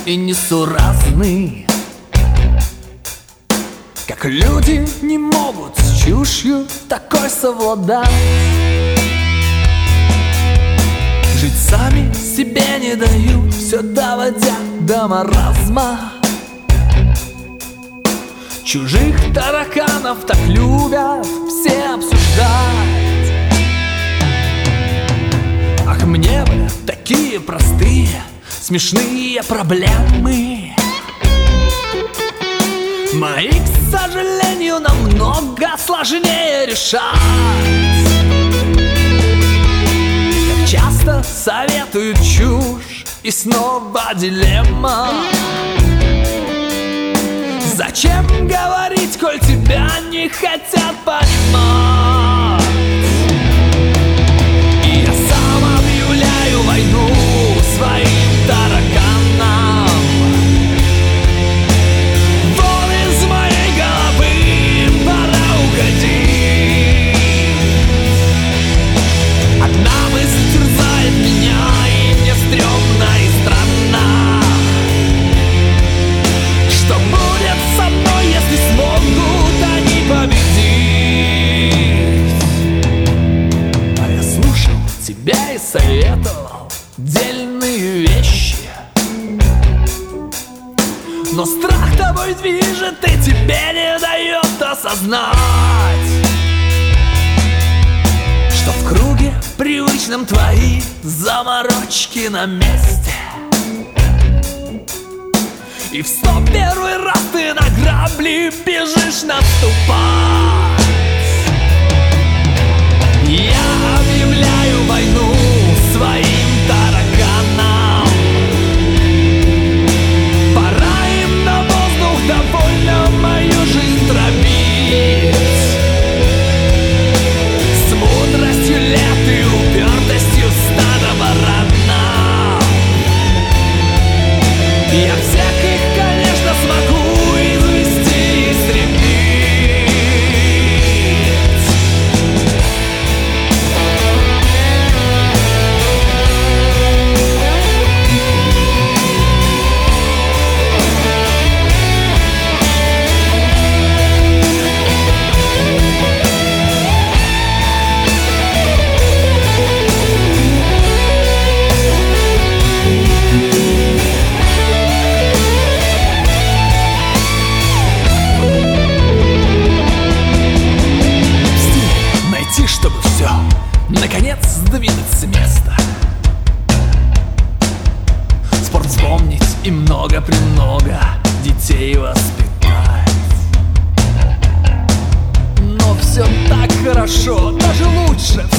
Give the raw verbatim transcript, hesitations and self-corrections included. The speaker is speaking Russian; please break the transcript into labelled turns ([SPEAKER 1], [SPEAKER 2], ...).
[SPEAKER 1] и несуразны, как люди не могут с чушью такой совладать. Жить сами себе не дают, все доводя до маразма. Чужих тараканов так любят все обсуждать. Ах, мне бы такие простые, смешные проблемы мои, к сожалению, намного сложнее решать. Как часто советуют чушь, и снова дилемма. Зачем говорить, коль тебя не хотят понимать? И я сам объявляю войну своим тараканам. Вон из моей головы пора уходить. Одна мысль терзает меня, и мне стрёмно и странно. Что будет со мной, если смогут они победить? А я слушал тебя и советовал дельные вещи, но страх тобой движет и тебе не дает осознать, что в круге привычном твои заморочки на месте. И в сто первый раз ты на грабли бежишь наступать. Я объявляю войну своим тараканам. Пора им на воздух довольно мою жизнь травить. С мудростью лет и упертостью стада барана. Я всех их, конечно, смогу извести и истребить. Чтобы все, наконец, сдвинуть с места. Спорт вспомнить и много-премного детей воспитать. Но все так хорошо, даже лучше.